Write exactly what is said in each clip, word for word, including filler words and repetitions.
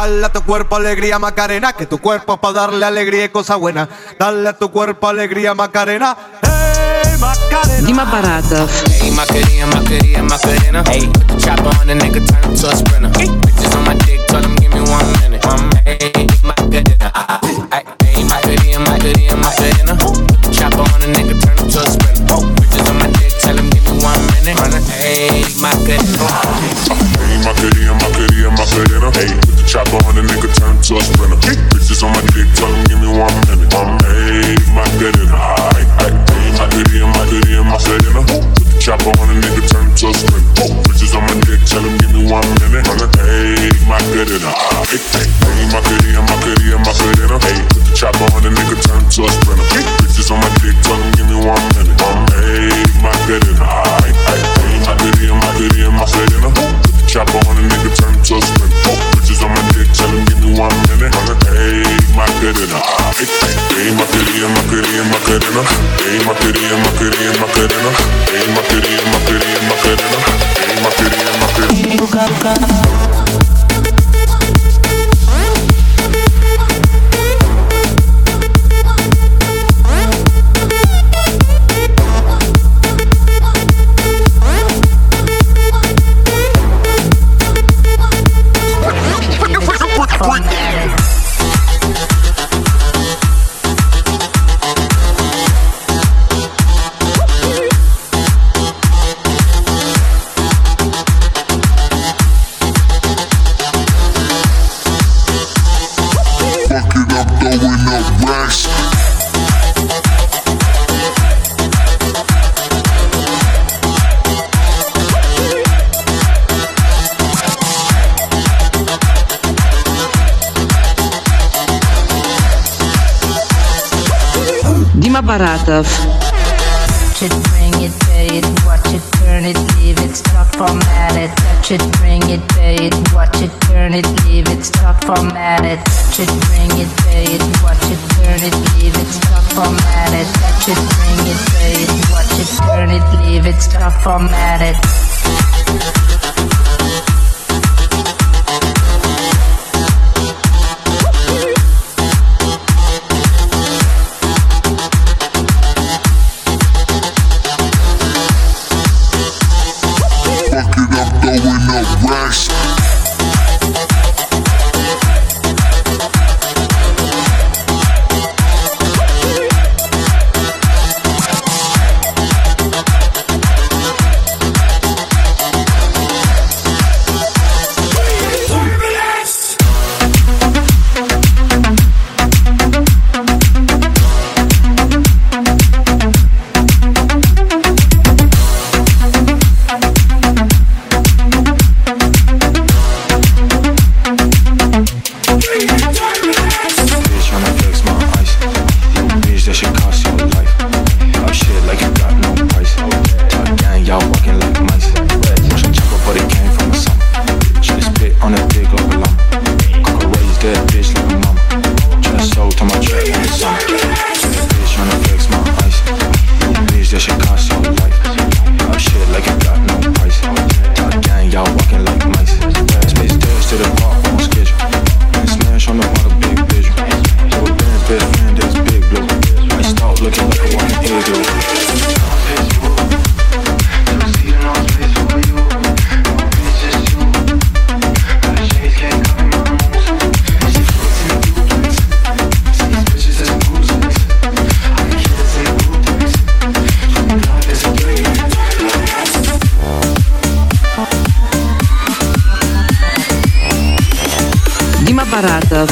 Dale a tu cuerpo alegría, Macarena, que tu cuerpo es para darle alegría y cosa buena. Dale a tu cuerpo alegría, Macarena. Hey, Macarena. Дима Баратов. Hey, Macarena, Macarena, Macarena. Hey, put the chopper on the nigga, turn him to a sprinter. Hey, bitches on my dick, tell them give me one minute. One minute. Hey, Macarena. Hey, Macarena, Macarena, Macarena. Put the chopper on the nigga, turn him to a sprinter. Bitches on my dick, tell them give me one minute. Hey, Macarena. Hey, Macarena, Macarena, Macarena. Hey, put the chopper on the nigga, turn him to a sprinter. Hey, bitches on my dick, tell them give me one minute. One hey, Macarena. Hey, Macarena, Macarena, Macarena. Put the chopper on the nigga, turn him to a sprinter. Bitches on my dick, tell them give me one minute. Hey, Macarena. Hey, hey, Macarena, Macarena, Macarena. Hey, put the chopper on the nigga, turn him to a sprinter. Bitches on my dick, tell them give me one minute. Hey, Macarena. Hey, hey, Macarena, Macarena, Macarena. Put the chopper on the nigga, turn him to a sprinter. Bitches on my dick, tell them give me one minute. Hey, Macarena. Hey, hey, Macarena, Macarena, Macarena. Hey, Macarena, Macarena, Macarena. Hey, Macarena, Macarena, Macarena. Hey, Macarena, Macarena. Дима Баратов. Touch it, bring it, pay it, watch it, turn it, leave it, stop, format it. Touch it, bring it, pay it, watch it, turn it, leave it, stop, format it. Touch it, bring it, pay it, watch it, turn it, leave it, stop, format it. Touch it, bring it, pay it, watch it, turn it, leave it, stop, format it. Throwing up racks. Дима Баратов.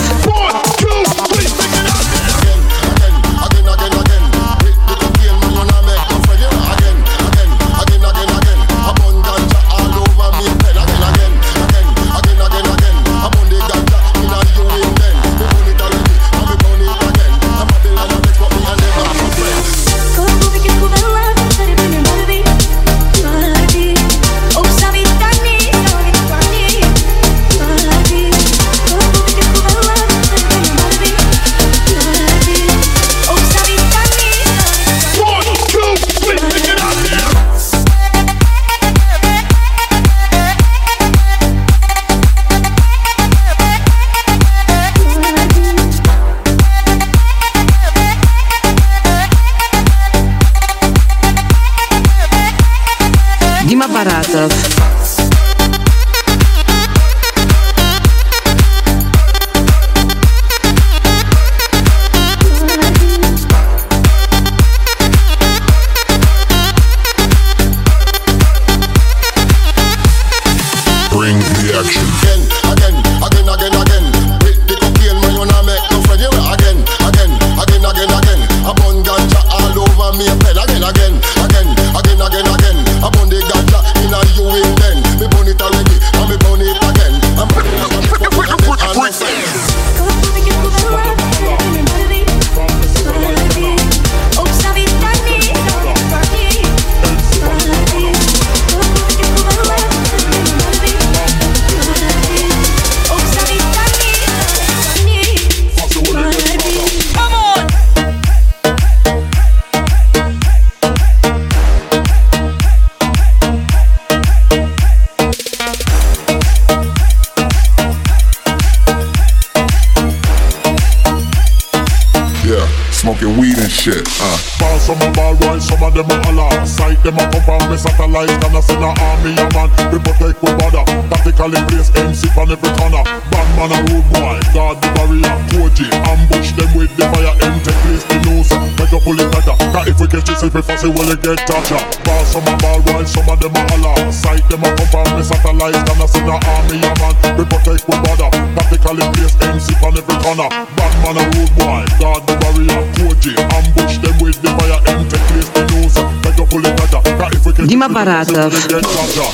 smoking weed and shit. Uh. Ball some a ball boy, some of them a holla. Sight them a come from me satellite, and I send a army a man. We protect we border, tactically place M C on every corner. Bad man a rude boy, guard the barrier. Koji, ambush them with the fire. M take place the news, make a pull it better. Cause if we catch you selfie fussy, well you get torture. Ball some a ball boy, some of them a holla. Sight them a come from me satellite, and I send a army a man. We protect we border, tactically place M C on every corner. Bad man a rude boy, guard the barrier. Koji, ambush them with the fire. M take place the news, make a pull it better. Cause if we catch Дима Баратов. you get torture.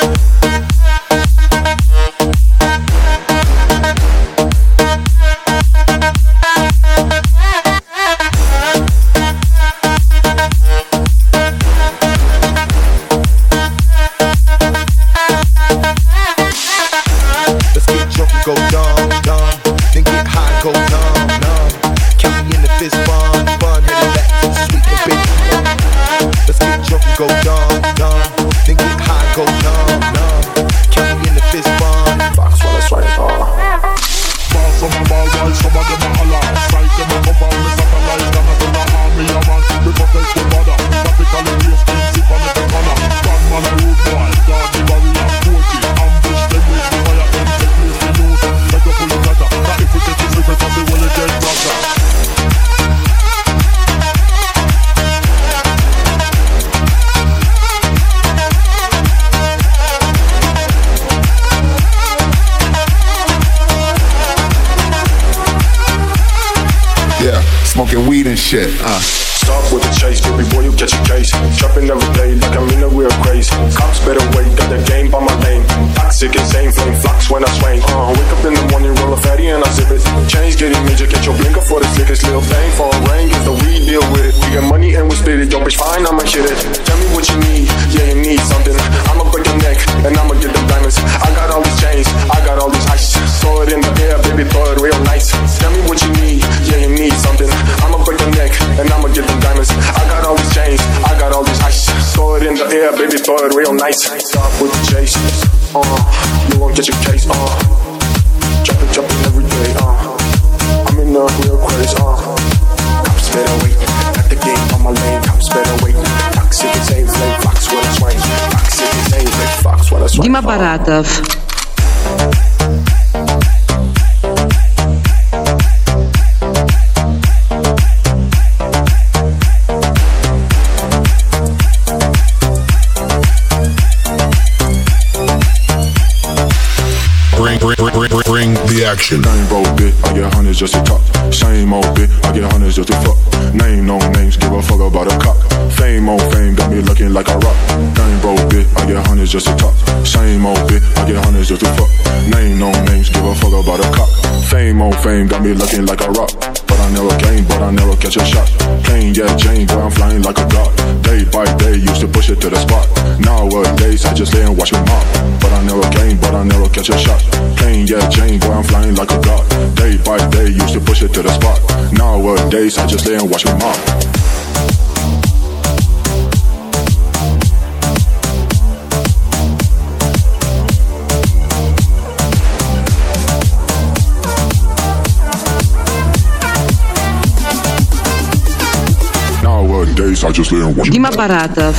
Go dumb, dumb, then get high, go numb, numb. Count me in the fist, fun, fun, headed back to the sweet and big. Let's get drunk and go dumb, dumb, then get high, go numb, numb. Count me in the fist, fun. Fox, well, that's right, uh. Ball some a ball boy, some of them a holla. Sight them a come from me satellite, and I send a army a man. We protect the border, tactically place M C on every corner. Bad man a rude boy, guard the barrier. Koji, ambush them with the fire. M take place the news, make a pull it better. Now if we get you sleeping from the well you get brother. Yeah, smoking weed and shit. Uh. Start with the chase, baby boy, you catch a case. Trapping every day like I'm in a real craze. Cops better wait, got the game by my lane. Toxic, insane, flame flux when I swing. Uh, wake up in the morning, roll a fatty and I zip it. Change getting major, get your blinker for the slickest little thing. For a rain, get the weed, deal with it. We get money and we split it, yo bitch fine, I'ma hit it. Tell me what you need, yeah you need something. I'ma break your neck and I'ma get them diamonds. I got all these chains, I got all these ice. Throw it in the air, baby, throw it real nice. Tell me what you need, yeah you need something. I'ma break your neck and I'ma get them diamonds. I got all these chains, I got all these ice. Throw it in the air, baby, throw it real nice. Stop with the chase, uh, you won't get your case, uh. Jumping, jumping every day, uh. I'm in a real craze, uh. Cops better wait, got the game on my lane. Cops better wait, toxic insane, flame fox when I swing. Toxic insane, flame fox when I swing. Дима Баратов. Bring, bring, bring, bring, bring the action. Name roll bit, I get hundreds just to talk. Same old bit, I get hundreds just to fuck. Name no names, give a fuck about a cock. Fame on fame, got me looking like a rock. Name roll bit, I get hundreds just to talk. Same old bit, I get hundreds just to fuck. Name no names, give a fuck about a cock. Fame on fame, got me looking like a rock. But I never came, but I never catch a shot. Plain, yeah, Jane, boy, I'm flying like a god. Day by day, used to push it to the spot. Nowadays, I just lay and watch me mop. But I never came, but I never catch a shot. Plain, yeah, Jane, boy, I'm flying like a god. Day by day, used to push it to the spot. Nowadays, I just lay and watch me mop. Nowadays, I just lay and watch Дима Баратов.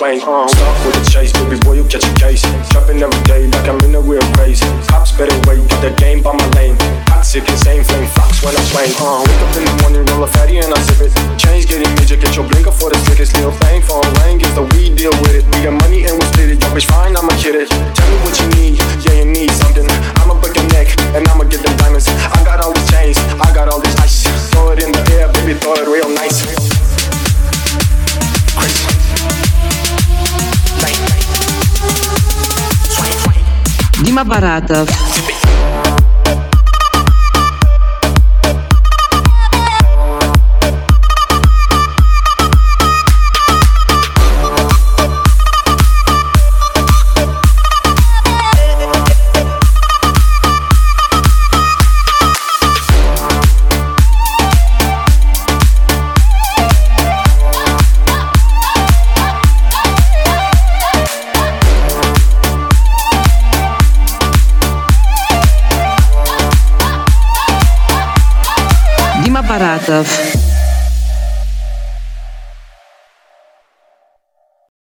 swing. Uh, Stuck with the chase, baby boy, you catch a case. Trapping every day like I'm in a real race. Cops better wait, got the game by my lane. Toxic, insane, flame flux when I swing. Uh, wake up in the morning, roll a fatty and I sip it. Change getting major, get your blinker for the slickest little thing. For a ring, is the weed, deal with it. We got money and we split it. Yo, bitch, fine, I'ma hit it. Tell me what you need, yeah, you need something. I'ma break your neck and I'ma get them diamonds. I got all these chains, I got all this ice. Throw it in the air, baby, throw it real nice. Дима Баратов. Дима Баратов.